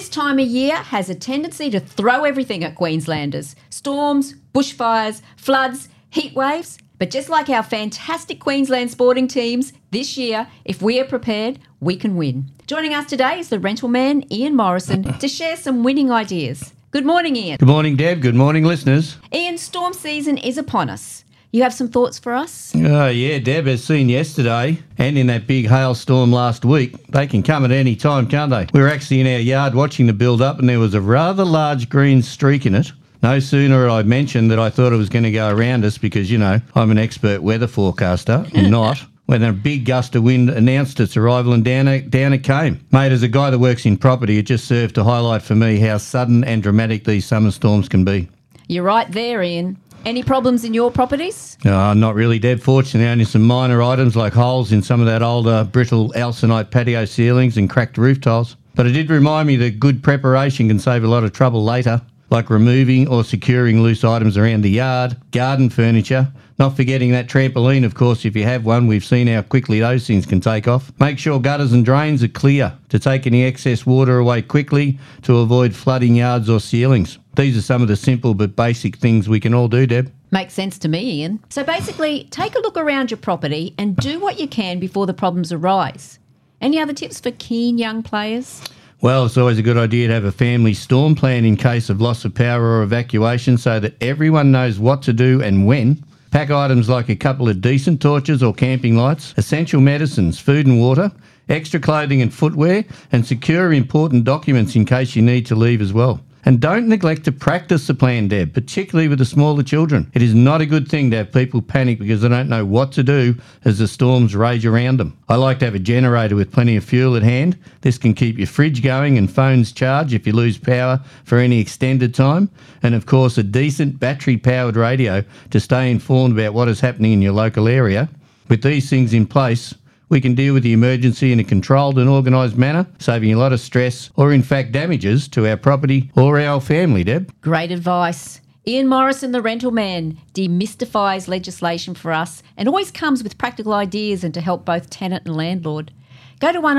This time of year has a tendency to throw everything at Queenslanders. Storms, bushfires, floods, heat waves. But just like our fantastic Queensland sporting teams, this year, if we are prepared, we can win. Joining us today is the rental man, Ian Morrison, to share some winning ideas. Good morning, Ian. Good morning, Deb. Good morning, listeners. Ian, storm season is upon us. You have some thoughts for us? Oh, yeah, Deb, as seen yesterday and in that big hailstorm last week, they can come at any time, can't they? We were actually in our yard watching the build-up and there was a rather large green streak in it. No sooner had I mentioned that I thought it was going to go around us because, you know, I'm an expert weather forecaster and not, when a big gust of wind announced its arrival and down it came. Mate, as a guy that works in property, it just served to highlight for me how sudden and dramatic these summer storms can be. You're right there, Ian. Any problems in your properties? Not really, Deb. Fortunately, only some minor items like holes in some of that older brittle alcinite patio ceilings and cracked roof tiles. But it did remind me that good preparation can save a lot of trouble later, like removing or securing loose items around the yard, garden furniture, not forgetting that trampoline, of course, if you have one. We've seen how quickly those things can take off. Make sure gutters and drains are clear to take any excess water away quickly to avoid flooding yards or ceilings. These are some of the simple but basic things we can all do, Deb. Makes sense to me, Ian. So basically, take a look around your property and do what you can before the problems arise. Any other tips for keen young players? Well, it's always a good idea to have a family storm plan in case of loss of power or evacuation so that everyone knows what to do and when. Pack items like a couple of decent torches or camping lights, essential medicines, food and water, extra clothing and footwear, and secure important documents in case you need to leave as well. And don't neglect to practice the plan, Deb, particularly with the smaller children. It is not a good thing to have people panic because they don't know what to do as the storms rage around them. I like to have a generator with plenty of fuel at hand. This can keep your fridge going and phones charged if you lose power for any extended time. And of course, a decent battery-powered radio to stay informed about what is happening in your local area. With these things in place, we can deal with the emergency in a controlled and organised manner, saving a lot of stress or in fact damages to our property or our family, Deb. Great advice. Ian Morrison, the rental man, demystifies legislation for us and always comes with practical ideas and to help both tenant and landlord. Go to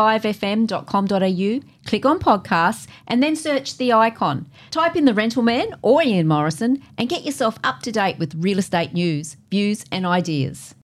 1015fm.com.au, click on podcasts and then search the icon. Type in the rental man or Ian Morrison and get yourself up to date with real estate news, views and ideas.